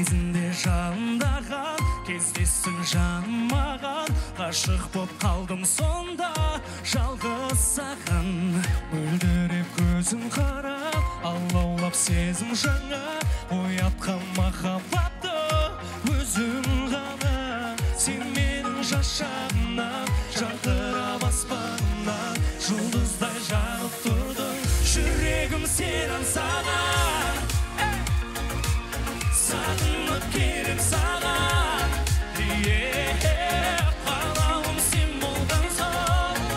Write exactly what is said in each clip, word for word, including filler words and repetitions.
кезінде жанымдаған, кездессің жаным маған, ғашық боп қалдым сонда жалғыз саған. Мөлдіреп көзің қарап, алаулап сезім жаңа, оятқан махаббатты өзің ғана. Сен менің жас шағымнан, жарқырап аспаннан, жұлдыздай жағып тұрдың, жүрегім сен аңсаған. Сағынып келем саған, қалауым сен болған соң,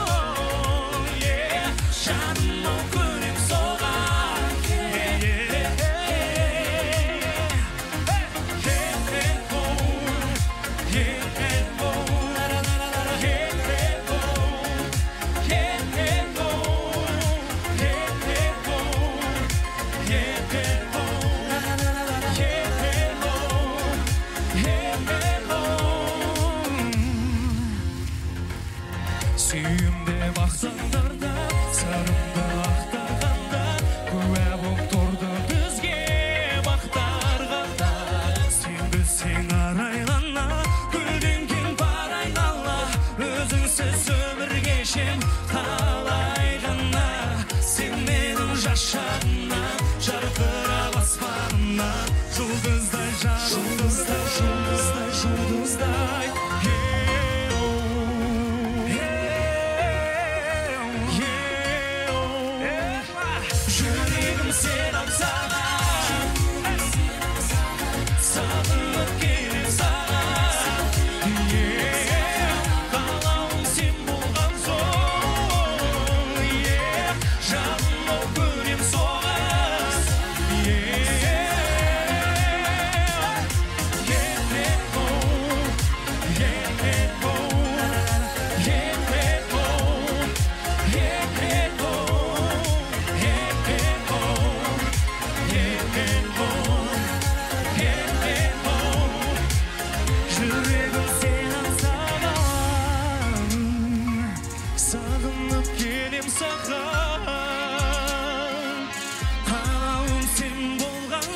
жаным өкінем соған. Сүйімде бақсаңдарда, сырымды ақтарғанда, куә боп тұрды бізге бақтарғанда. Сен білсең арайлана, гүлденген бар айнала, өзіңсіз өмір кешем қалай ғана. Сен менің жас шағымнан, жарқырап аспанымнан, жұлдыздай жаным, жұлдыздай, жұлдыздай, жұлдыздай. Жүрегім сен аңсаған, сағынып келем саған, қалауым сен болған соң, жаным өкінем соған. Жүрегім сен аңсаған, сағынып келем саған, қалауым сен болған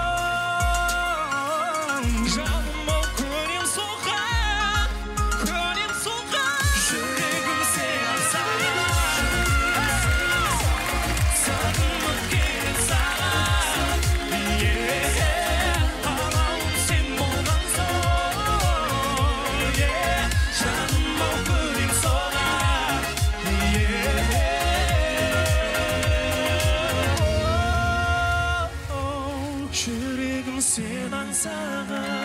соң, жаным өкінем соған, көнем соған. Жүрегім сен аңсаған, сағынып келем саған, қалауым сен болған соң, жаным өкінем соған. Жүрегім сен аңсаған.